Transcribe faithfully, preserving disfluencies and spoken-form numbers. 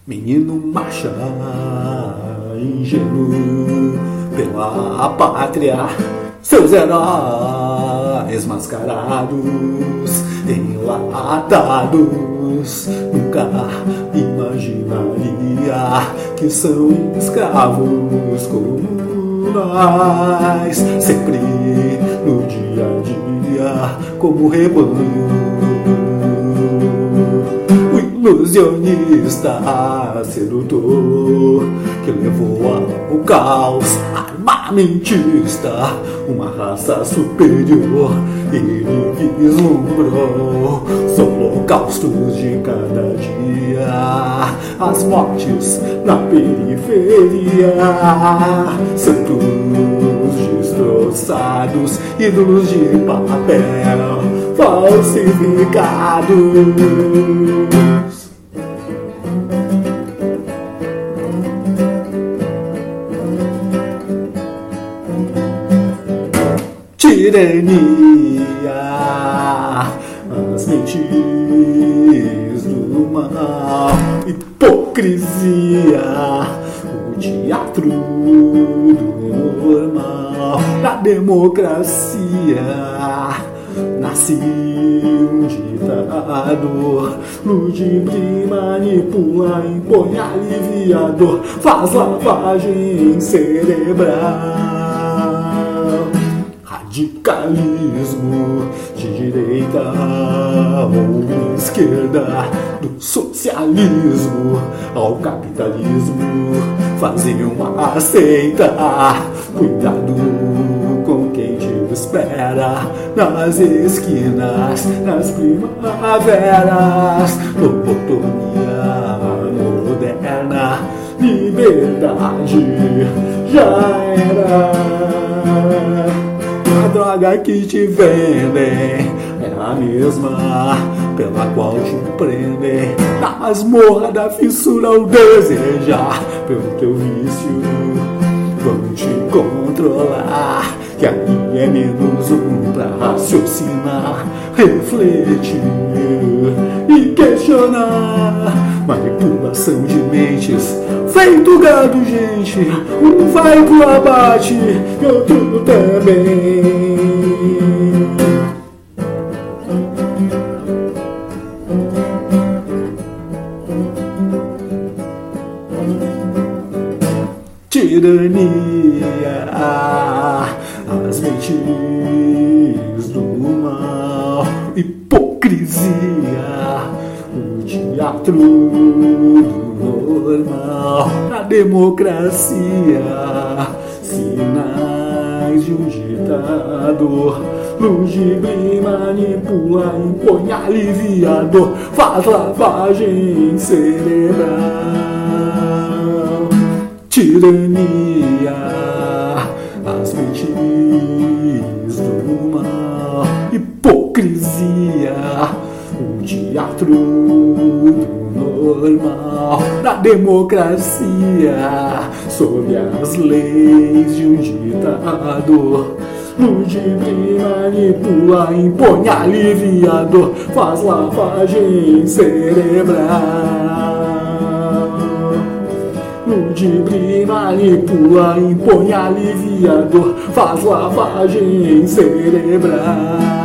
Menino marcha, ingênuo pela pátria, seus heróis mascarados, enlatados. Nunca imaginaria que são escravos como nós, sempre no dia a dia como rebanho. O ilusionista sedutor que levou ao caos, armamentista, uma raça superior. Ele vislumbrou os holocaustos de cada dia, as mortes na periferia, santos destroçados, ídolos de papel falsificados. Tirania, as mentes do mal, hipocrisia, o teatro do normal. Na democracia nasce um ditador, ludibre, manipula, impõe aliviador, faz lavagem cerebral. Radicalismo de direita ou esquerda, do socialismo ao capitalismo, fazem uma seita. Cuidado com quem te espera nas esquinas, nas primaveras. Lobotomia moderna, liberdade já era. A droga que te vendem é a mesma pela qual te prendem. Na masmorra da fissura o desejar pelo teu vício vão te controlar. Que aqui é menos um pra raciocinar, refletir e questionar. Manipulação de mentes, feito gado, gente. Um vai pro abate e outro também. Tirania, as mentes do mal, hipocrisia, o teatro do normal. Na democracia, sinais de um ditador, ludibre, manipula, impõe aliviador, faz lavagem cerebral. Tirania, as mentes do mal, hipocrisia, o teatro do normal. Na democracia, sob as leis de um ditador, ludibre, manipula, impõe aliviador, faz lavagem cerebral. Ludibre, manipula, impõe aliviador, faz lavagem cerebral.